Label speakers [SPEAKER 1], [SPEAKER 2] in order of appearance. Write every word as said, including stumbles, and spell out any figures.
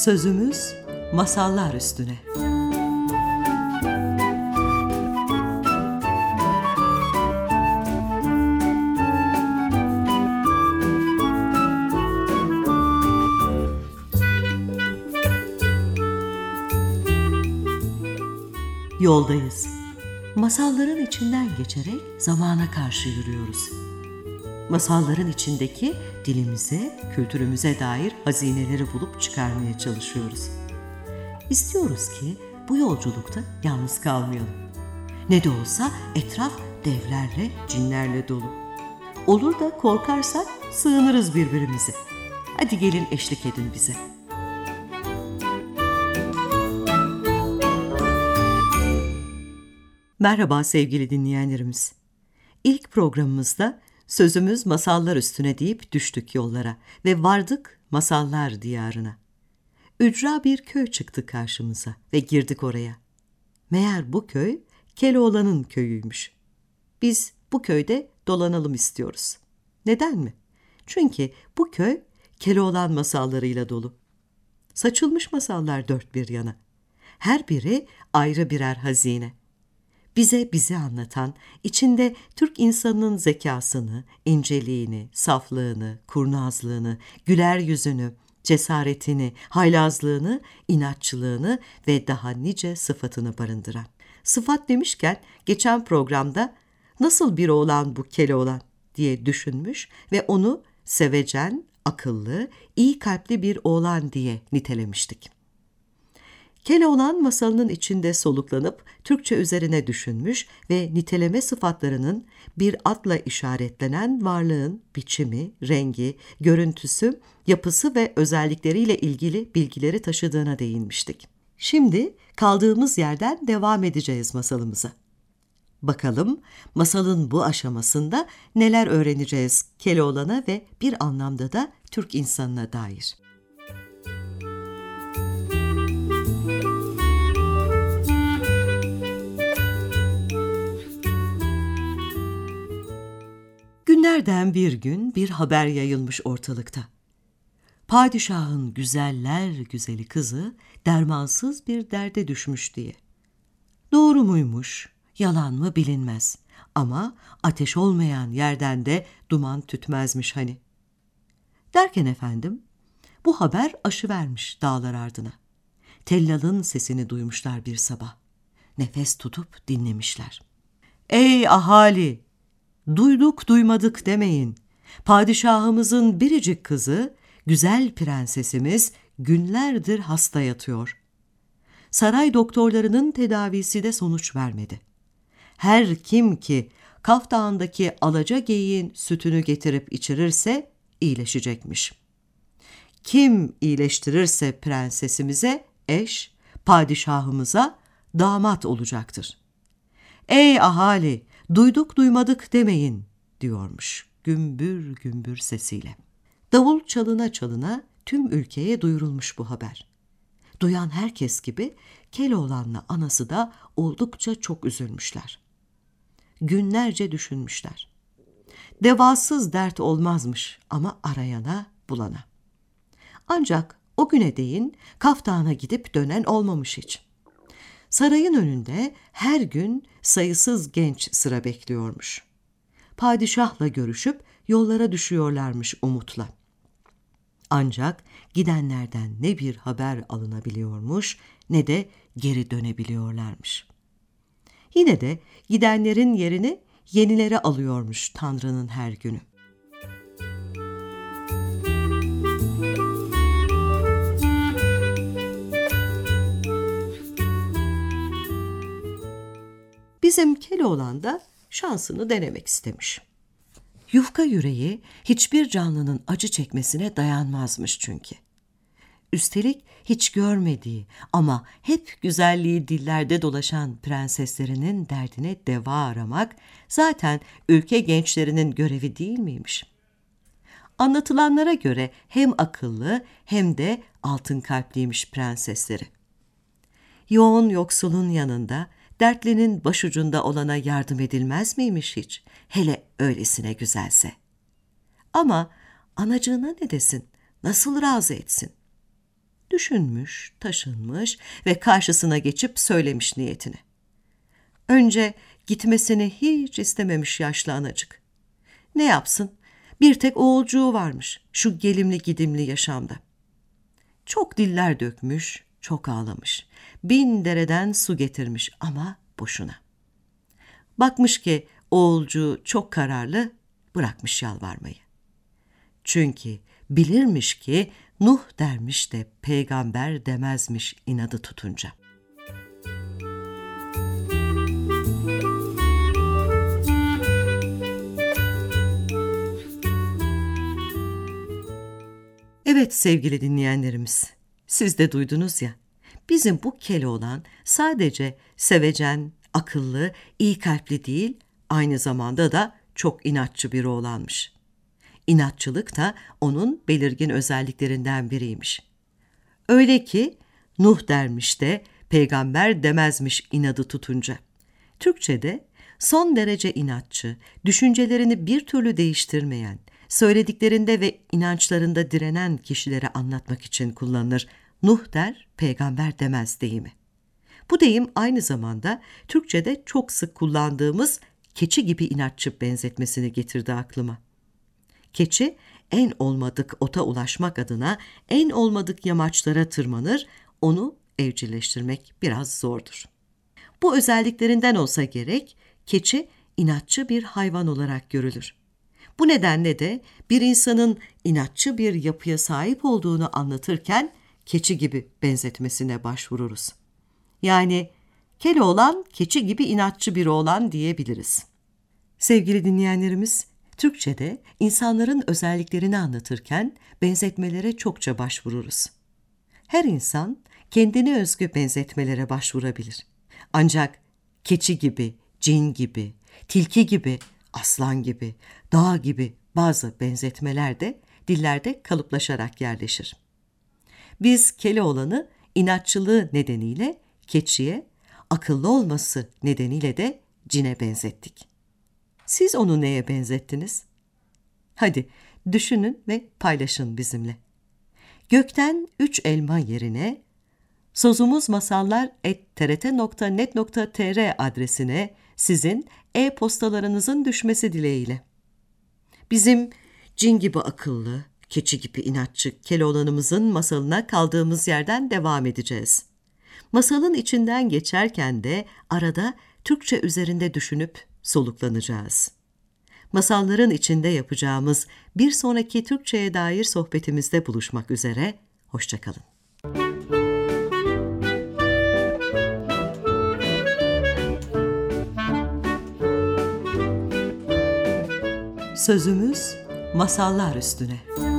[SPEAKER 1] Sözümüz masallar üstüne. Yoldayız. Masalların içinden geçerek zamana karşı yürüyoruz. Masalların içindeki dilimize, kültürümüze dair hazineleri bulup çıkarmaya çalışıyoruz. İstiyoruz ki bu yolculukta yalnız kalmayalım. Ne de olsa etraf devlerle, cinlerle dolu. Olur da korkarsak sığınırız birbirimize. Hadi gelin eşlik edin bize. Merhaba sevgili dinleyenlerimiz. İlk programımızda sözümüz masallar üstüne deyip düştük yollara ve vardık masallar diyarına. Ücra bir köy çıktı karşımıza ve girdik oraya. Meğer bu köy Keloğlan'ın köyüymüş. Biz bu köyde dolanalım istiyoruz. Neden mi? Çünkü bu köy Keloğlan masallarıyla dolu. Saçılmış masallar dört bir yana. Her biri ayrı birer hazine. Bize bizi anlatan, içinde Türk insanının zekasını, inceliğini, saflığını, kurnazlığını, güler yüzünü, cesaretini, haylazlığını, inatçılığını ve daha nice sıfatını barındıran. Sıfat demişken geçen programda nasıl bir oğlan bu Keloğlan diye düşünmüş ve onu sevecen, akıllı, iyi kalpli bir oğlan diye nitelemiştik. Keloğlan masalının içinde soluklanıp Türkçe üzerine düşünmüş ve niteleme sıfatlarının bir adla işaretlenen varlığın biçimi, rengi, görüntüsü, yapısı ve özellikleriyle ilgili bilgileri taşıdığına değinmiştik. Şimdi kaldığımız yerden devam edeceğiz masalımıza. Bakalım masalın bu aşamasında neler öğreneceğiz Keloğlan'a ve bir anlamda da Türk insanına dair. Günlerden bir gün bir haber yayılmış ortalıkta. Padişahın güzeller güzeli kızı dermansız bir derde düşmüş diye. Doğru muymuş, yalan mı bilinmez ama ateş olmayan yerden de duman tütmezmiş hani. Derken efendim, bu haber aşıvermiş dağlar ardına. Tellal'ın sesini duymuşlar bir sabah. Nefes tutup dinlemişler. Ey ahali! Duyduk duymadık demeyin. Padişahımızın biricik kızı, güzel prensesimiz günlerdir hasta yatıyor. Saray doktorlarının tedavisi de sonuç vermedi. Her kim ki Kaf Dağı'ndaki alaca geyiğin sütünü getirip içirirse iyileşecekmiş. Kim iyileştirirse prensesimize eş, padişahımıza damat olacaktır. Ey ahali! Duyduk duymadık demeyin diyormuş gümbür gümbür sesiyle. Davul çalına çalına tüm ülkeye duyurulmuş bu haber. Duyan herkes gibi Keloğlan'la anası da oldukça çok üzülmüşler. Günlerce düşünmüşler. Devasız dert olmazmış ama arayana bulana. Ancak o güne değin Kaf Dağı'na gidip dönen olmamış hiç. Sarayın önünde her gün sayısız genç sıra bekliyormuş. Padişahla görüşüp yollara düşüyorlarmış umutla. Ancak gidenlerden ne bir haber alınabiliyormuş ne de geri dönebiliyorlarmış. Yine de gidenlerin yerini yenileri alıyormuş Tanrı'nın her günü. Bizim Keloğlan da şansını denemek istemiş. Yufka yüreği hiçbir canlının acı çekmesine dayanmazmış çünkü. Üstelik hiç görmediği ama hep güzelliği dillerde dolaşan prenseslerinin derdine deva aramak zaten ülke gençlerinin görevi değil miymiş? Anlatılanlara göre hem akıllı hem de altın kalpliymiş prensesleri. Yoğun yoksulun yanında dertlinin başucunda olana yardım edilmez miymiş hiç? Hele öylesine güzelse. Ama anacığına ne desin? Nasıl razı etsin? Düşünmüş, taşınmış ve karşısına geçip söylemiş niyetini. Önce gitmesini hiç istememiş yaşlı anacık. Ne yapsın? Bir tek oğulcuğu varmış şu gelimli gidimli yaşamda. Çok diller dökmüş, çok ağlamış. Bin dereden su getirmiş ama boşuna. Bakmış ki oğulcuğu çok kararlı, bırakmış yalvarmayı. Çünkü bilirmiş ki Nuh dermiş de peygamber demezmiş inadı tutunca. Evet sevgili dinleyenlerimiz, siz de duydunuz ya, bizim bu Keloğlan sadece sevecen, akıllı, iyi kalpli değil, aynı zamanda da çok inatçı bir oğlanmış. İnatçılık da onun belirgin özelliklerinden biriymiş. Öyle ki Nuh dermiş de peygamber demezmiş inadı tutunca. Türkçe'de son derece inatçı, düşüncelerini bir türlü değiştirmeyen, söylediklerinde ve inançlarında direnen kişilere anlatmak için kullanılır. Nuh der, peygamber demez deyimi. Bu deyim aynı zamanda Türkçe'de çok sık kullandığımız keçi gibi inatçı benzetmesini getirdi aklıma. Keçi en olmadık ota ulaşmak adına en olmadık yamaçlara tırmanır, onu evcilleştirmek biraz zordur. Bu özelliklerinden olsa gerek, keçi inatçı bir hayvan olarak görülür. Bu nedenle de bir insanın inatçı bir yapıya sahip olduğunu anlatırken keçi gibi benzetmesine başvururuz. Yani Keloğlan keçi gibi inatçı bir oğlan diyebiliriz. Sevgili dinleyenlerimiz, Türkçe'de insanların özelliklerini anlatırken benzetmelere çokça başvururuz. Her insan kendine özgü benzetmelere başvurabilir. Ancak keçi gibi, cin gibi, tilki gibi, aslan gibi, dağ gibi bazı benzetmeler de dillerde kalıplaşarak yerleşir. Biz Keloğlan'ı inatçılığı nedeniyle keçiye, akıllı olması nedeniyle de cine benzettik. Siz onu neye benzettiniz? Hadi düşünün ve paylaşın bizimle. Gökten üç elma yerine sozumuzmasallar et t r t nokta net nokta t r adresine sizin e-postalarınızın düşmesi dileğiyle. Bizim cin gibi akıllı, keçi gibi inatçı Keloğlan'ımızın masalına kaldığımız yerden devam edeceğiz. Masalın içinden geçerken de arada Türkçe üzerinde düşünüp soluklanacağız. Masalların içinde yapacağımız bir sonraki Türkçe'ye dair sohbetimizde buluşmak üzere, hoşça kalın. Sözümüz masallar üstüne.